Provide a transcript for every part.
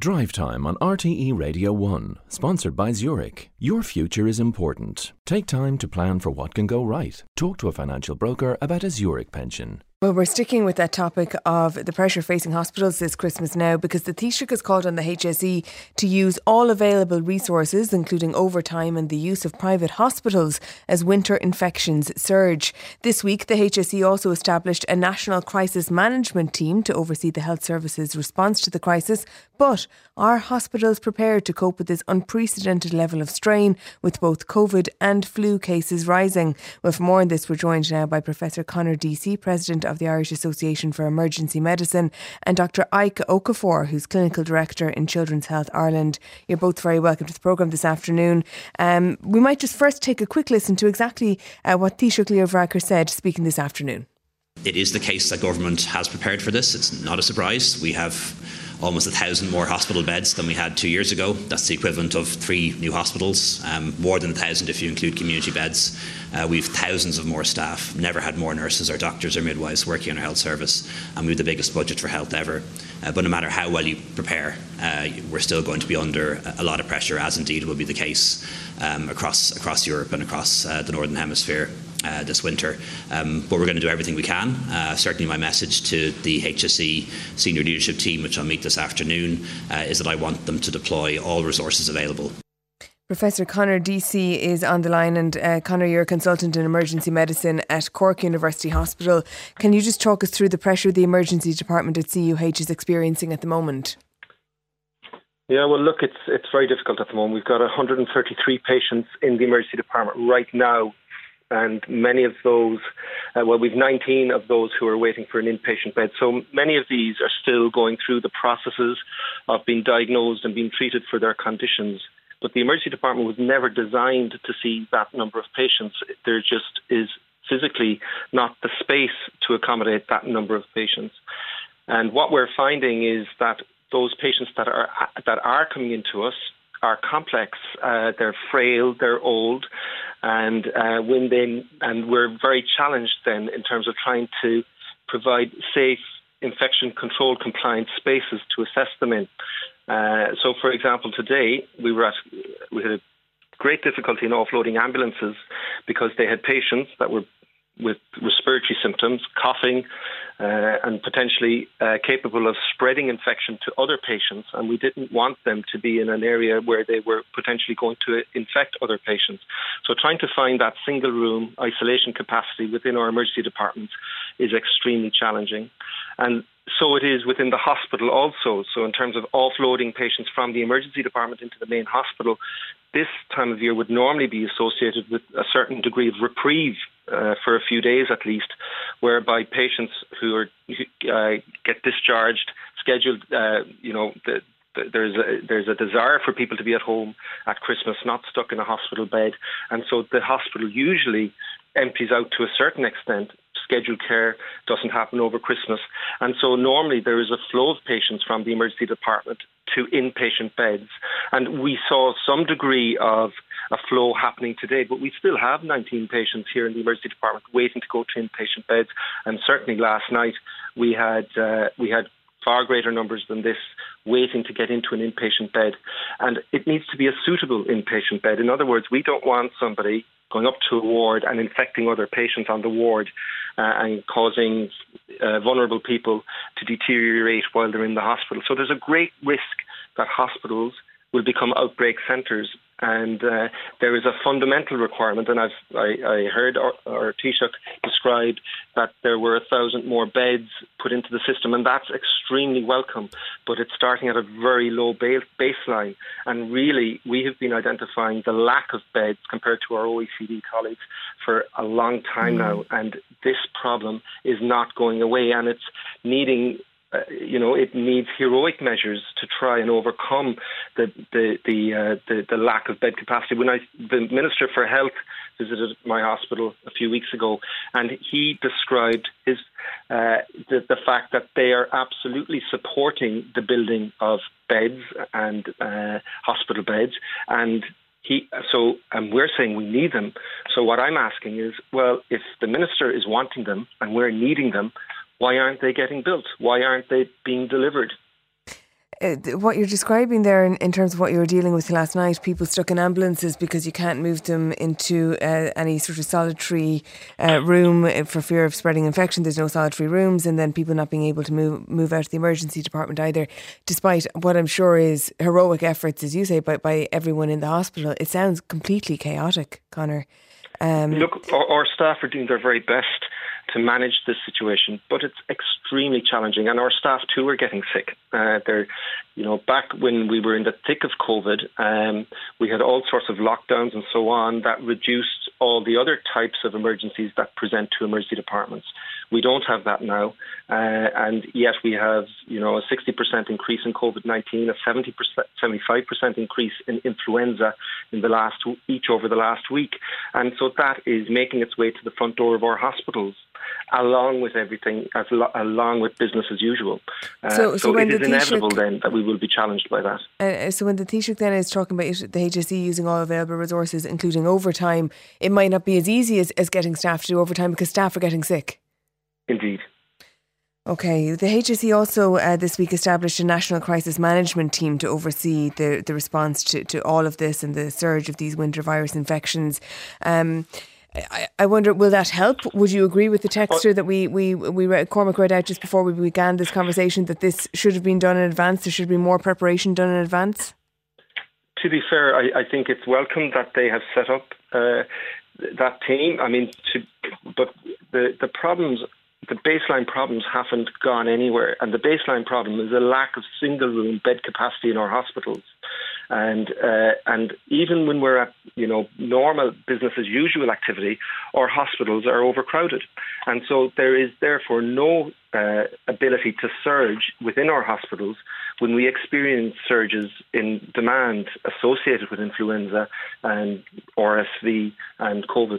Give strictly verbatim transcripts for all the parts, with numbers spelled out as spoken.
Drive Time on R T E Radio one, sponsored by Zurich. Your future is important. Take time to plan for what can go right. Talk to a financial broker about a Zurich pension. Well, we're sticking with that topic of the pressure facing hospitals this Christmas now, because the Taoiseach has called on the H S E to use all available resources, including overtime and the use of private hospitals, as winter infections surge. This week, the H S E also established a national crisis management team to oversee the health services response to the crisis. But are hospitals prepared to cope with this unprecedented level of strain, with both COVID and flu cases rising? Well, for more on this, we're joined now by Professor Conor Deasy, President of the Irish Association for Emergency Medicine, and Doctor Ike Okafor, who's Clinical Director in Children's Health Ireland. You're both very welcome to the programme this afternoon. Um, we might just first take a quick listen to exactly uh, what Taoiseach Leo Varadkar said speaking this afternoon. It is the case that government has prepared for this. It's not a surprise. We have almost a thousand more hospital beds than we had two years ago. That's the equivalent of three new hospitals, um, more than a thousand if you include community beds. Uh, we've thousands of more staff, never had more nurses or doctors or midwives working in our health service, and we have the biggest budget for health ever. Uh, but no matter how well you prepare, uh, we're still going to be under a lot of pressure, as indeed will be the case um, across across Europe and across uh, the Northern Hemisphere. Uh, this winter, um, but we're going to do everything we can. Uh, certainly my message to the H S E senior leadership team, which I'll meet this afternoon, uh, is that I want them to deploy all resources available. Professor Conor Deasy is on the line, and uh, Conor, you're a consultant in emergency medicine at Cork University Hospital. Can you just talk us through the pressure the emergency department at C U H is experiencing at the moment? Yeah, well, look, it's it's very difficult at the moment. We've got one hundred thirty-three patients in the emergency department right now. And many of those, uh, well, we've nineteen of those who are waiting for an inpatient bed. So many of these are still going through the processes of being diagnosed and being treated for their conditions. But the emergency department was never designed to see that number of patients. There just is physically not the space to accommodate that number of patients. And what we're finding is that those patients that are that are coming into us are complex, uh, they're frail, they're old, and uh, when they and we're very challenged then in terms of trying to provide safe infection control compliant spaces to assess them in. Uh, so, for example, today we were at, we had a great difficulty in offloading ambulances because they had patients that were with respiratory symptoms, coughing, uh, and potentially uh, capable of spreading infection to other patients. And we didn't want them to be in an area where they were potentially going to infect other patients. So trying to find that single room isolation capacity within our emergency departments is extremely challenging. And so it is within the hospital also. So in terms of offloading patients from the emergency department into the main hospital, this time of year would normally be associated with a certain degree of reprieve uh, for a few days at least, whereby patients who are uh, get discharged, scheduled, uh, you know, the, the, there's a, there's a desire for people to be at home at Christmas, not stuck in a hospital bed. And so the hospital usually empties out to a certain extent. Scheduled care doesn't happen over Christmas. And so normally there is a flow of patients from the emergency department to inpatient beds. And we saw some degree of a flow happening today, but we still have nineteen patients here in the emergency department waiting to go to inpatient beds. And certainly last night we had uh, we had far greater numbers than this waiting to get into an inpatient bed. And it needs to be a suitable inpatient bed. In other words, we don't want somebody going up to a ward and infecting other patients on the ward uh, and causing uh, vulnerable people to deteriorate while they're in the hospital. So there's a great risk that hospitals will become outbreak centres. And uh, there is a fundamental requirement, and I've, I, I heard our, our Taoiseach describe that there were a thousand more beds put into the system, and that's extremely welcome, but it's starting at a very low base, baseline. And really, we have been identifying the lack of beds compared to our O E C D colleagues for a long time mm. now, and this problem is not going away, and it's needing Uh, you know, it needs heroic measures to try and overcome the the the, uh, the the lack of bed capacity. When I, the Minister for Health visited my hospital a few weeks ago, and he described his uh, the, the fact that they are absolutely supporting the building of beds and uh, hospital beds, and He, so um, we're saying we need them. So what I'm asking is, well, if the Minister is wanting them and we're needing them, why aren't they getting built? Why aren't they being delivered? uh, what you're describing there in, in terms of what you were dealing with last night, people stuck in ambulances because you can't move them into uh, any sort of solitary uh, room for fear of spreading infection. There's no solitary rooms, and then people not being able to move move out of the emergency department either, despite what I'm sure is heroic efforts, as you say, by, by everyone in the hospital. It sounds completely chaotic, Conor. Um, Look, our, our staff are doing their very best to manage this situation, but it's extremely challenging, and our staff too are getting sick. Uh, they're, you know, back when we were in the thick of COVID, um, we had all sorts of lockdowns and so on that reduced all the other types of emergencies that present to emergency departments. We don't have that now, uh, and yet we have, you know, a sixty percent increase in COVID nineteen, a seventy percent, seventy-five percent increase in influenza in the last each over the last week, and so that is making its way to the front door of our hospitals, along with everything, as lo- along with business as usual. Uh, so, so, so when it the is inevitable Taoiseach, then that we will be challenged by that. Uh, so when the Taoiseach then is talking about the H S E using all available resources, including overtime, it might not be as easy as, as getting staff to do overtime because staff are getting sick. Indeed. Okay. The H S E also uh, this week established a national crisis management team to oversee the, the response to, to all of this and the surge of these winter virus infections. Um, I, I wonder, will that help? Would you agree with the texter that we, we, we read, Cormac read out just before we began this conversation, that this should have been done in advance? There should be more preparation done in advance? To be fair, I, I think it's welcome that they have set up uh, that team. I mean, to, but the, the problems... The baseline problems haven't gone anywhere, and the baseline problem is a lack of single-room bed capacity in our hospitals. And uh, and even when we're at, you know, normal business as usual activity, our hospitals are overcrowded, and so there is therefore no uh, ability to surge within our hospitals when we experience surges in demand associated with influenza and R S V and COVID.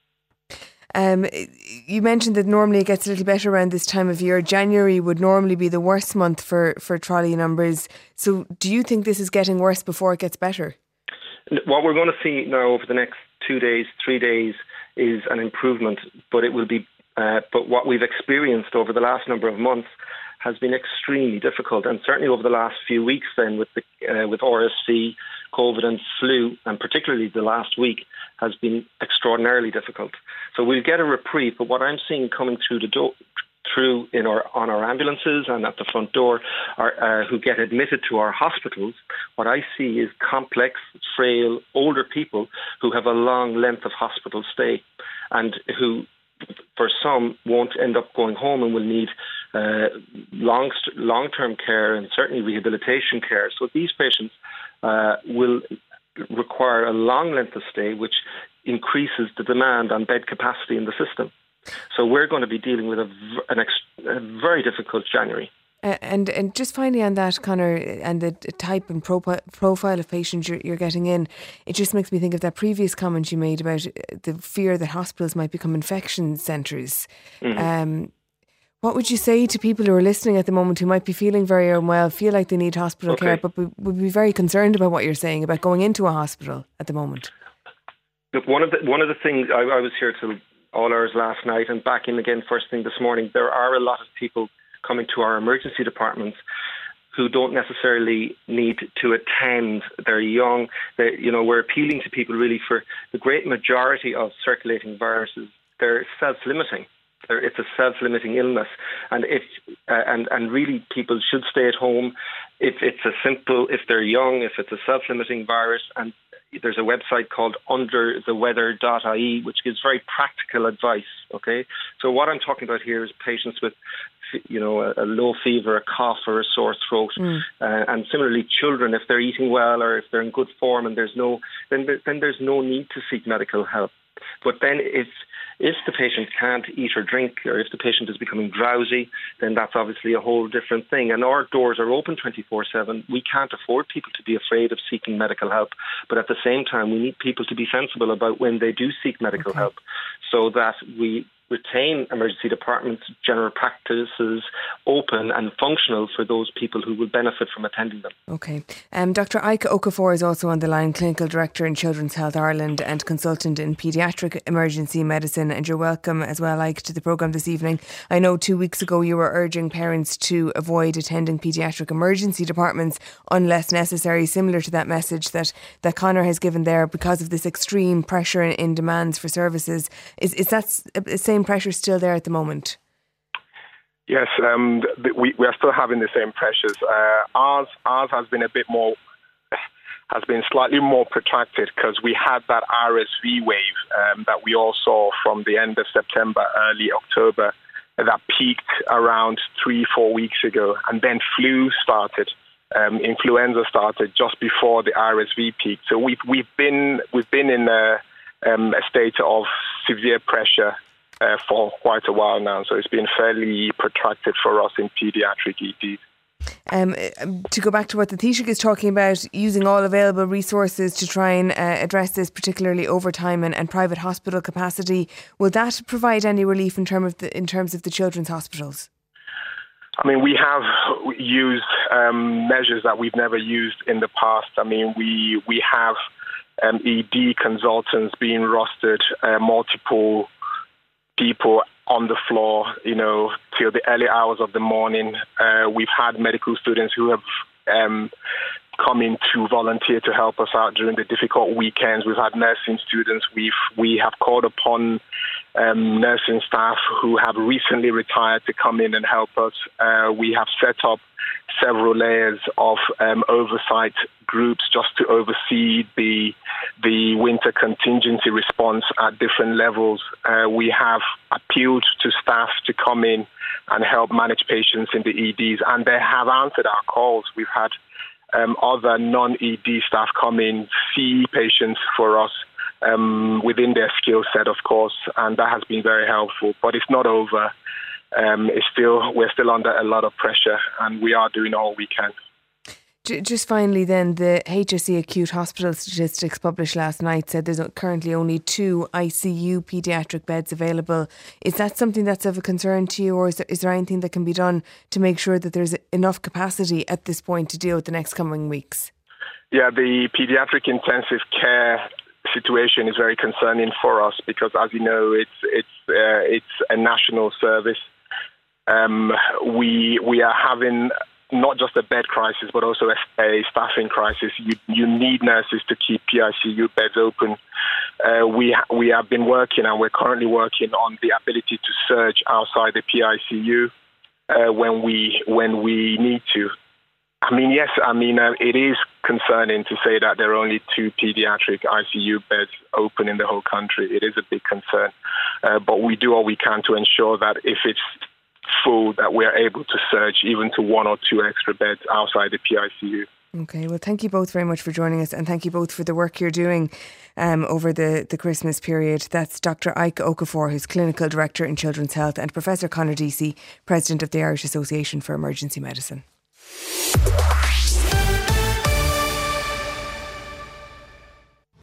Um, you mentioned that normally it gets a little better around this time of year. January would normally be the worst month for, for trolley numbers. So do you think this is getting worse before it gets better? What we're going to see now over the next two days, three days is an improvement, but it will be. Uh, but what we've experienced over the last number of months has been extremely difficult, and certainly over the last few weeks then with the uh, with R S V, COVID and flu, and particularly the last week, has been extraordinarily difficult. So we'll get a reprieve, but what I'm seeing coming through the door, through in our on our ambulances and at the front door, are, uh, who get admitted to our hospitals, what I see is complex, frail, older people who have a long length of hospital stay, and who, for some, won't end up going home and will need uh, long long-term care and certainly rehabilitation care. So these patients uh, will require a long length of stay, which increases the demand on bed capacity in the system. So we're going to be dealing with a, an ex, a very difficult January. Uh, and and just finally on that, Conor, and the type and propi- profile of patients you're, you're getting in, it just makes me think of that previous comment you made about the fear that hospitals might become infection centres. Mm-hmm. Um, what would you say to people who are listening at the moment who might be feeling very unwell, feel like they need hospital okay. care, but would be very concerned about what you're saying about going into a hospital at the moment? Look, one of the one of the things, I, I was here till all hours last night and back in again first thing this morning. There are a lot of people coming to our emergency departments who don't necessarily need to attend. They're young. They, you know, we're appealing to people really for the great majority of circulating viruses. They're self-limiting. They're, it's a self-limiting illness, and if uh, and and really people should stay at home. If it's a simple, if they're young, if it's a self-limiting virus, and there's a website called under the weather dot I E which gives very practical advice. Okay, so what I'm talking about here is patients with, you know, a, a low fever, a cough, or a sore throat, mm. uh, and similarly children, if they're eating well or if they're in good form, and there's no, then there, then there's no need to seek medical help. But then if if the patient can't eat or drink, or if the patient is becoming drowsy, then that's obviously a whole different thing. And our doors are open twenty-four seven. We can't afford people to be afraid of seeking medical help. But at the same time, we need people to be sensible about when they do seek medical okay. help, so that we retain emergency departments, general practices open and functional for those people who will benefit from attending them. Okay. Um, Doctor Ike Okafor is also on the line, Clinical Director in Children's Health Ireland and Consultant in Paediatric Emergency Medicine. And you're welcome as well, Ike, to the programme this evening. I know two weeks ago you were urging parents to avoid attending paediatric emergency departments unless necessary, similar to that message that, that Conor has given there because of this extreme pressure in, in demands for services. Is, is that the same pressure still there at the moment? Yes, um, we, we are still having the same pressures. Uh, ours, ours has been a bit more, has been slightly more protracted because we had that R S V wave um, that we all saw from the end of September, early October, that peaked around three, four weeks ago, and then flu started. Um, influenza started just before the R S V peak. So we've we've been we've been in a, um, a state of severe pressure Uh, for quite a while now, so it's been fairly protracted for us in paediatric E Ds. Um, to go back to what the Taoiseach is talking about, using all available resources to try and uh, address this, particularly overtime and, and private hospital capacity, will that provide any relief in, term of the, in terms of the children's hospitals? I mean, we have used um, measures that we've never used in the past. I mean, we we have um, E D consultants being rostered, uh, multiple people on the floor, you know, till the early hours of the morning. Uh, we've had medical students who have um, come in to volunteer to help us out during the difficult weekends. We've had nursing students. We've we have called upon um, nursing staff who have recently retired to come in and help us. Uh, we have set up several layers of um, oversight groups just to oversee the the winter contingency response at different levels. Uh, we have appealed to staff to come in and help manage patients in the E Ds, and they have answered our calls. We've had um, other non-E D staff come in, see patients for us um, within their skill set, of course, and that has been very helpful. But it's not over. Um, it's still we're still under a lot of pressure, and we are doing all we can. Just finally then, the H S E acute hospital statistics published last night said there's currently only two I C U paediatric beds available. Is that something that's of a concern to you, or is there, is there anything that can be done to make sure that there's enough capacity at this point to deal with the next coming weeks? Yeah, the paediatric intensive care situation is very concerning for us because, as you know, it's it's uh, it's a national service. Um, we we are having not just a bed crisis, but also a, a staffing crisis. You you need nurses to keep P I C U beds open. Uh, we we have been working, and we're currently working on the ability to surge outside the P I C U uh, when we when we need to. I mean, yes, I mean uh, it is concerning to say that there are only two pediatric I C U beds open in the whole country. It is a big concern, uh, but we do all we can to ensure that if it's full, that we are able to surge even to one or two extra beds outside the P I C U. Okay, well, thank you both very much for joining us, and thank you both for the work you're doing um, over the, the Christmas period. That's Doctor Ike Okafor, who's Clinical Director in Children's Health, and Professor Conor Deasy, President of the Irish Association for Emergency Medicine.